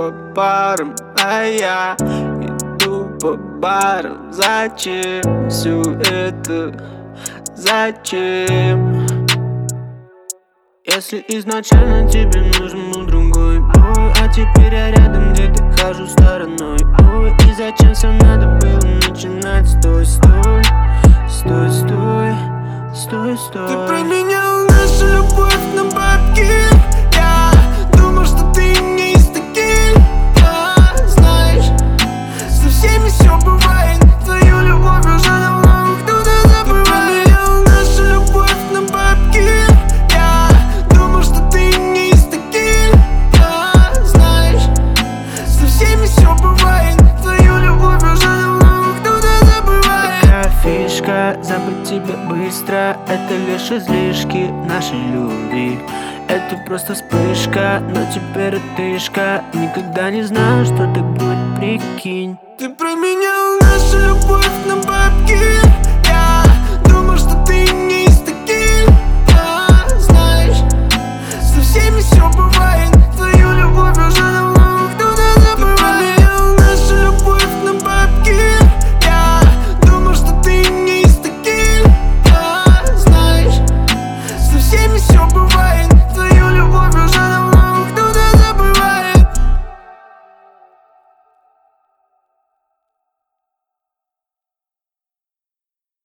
по парам, а я иду по барам. Зачем все это? Зачем? Если изначально тебе нужен был другой бой, а теперь я рядом, где ты хожу стороной. Ой, и зачем все надо было начинать? Стой, стой, стой, стой, стой, стой. Ты променял нашу любовь на бабки. Я думал, что ты не из таких, знаешь, со всеми все бывает. Твою любовь уже давно кто-то забывает. Ты променял нашу любовь на бабки. Я думал, что ты не из таких, знаешь, со всеми все бывает. Твою любовь уже давно кто-то забывает. Такая фишка, забыть тебя быстро, это лишь излишки нашей любви. Это просто вспышка, но теперь отышка. Никогда не знал, что так будет, прикинь. Ты променял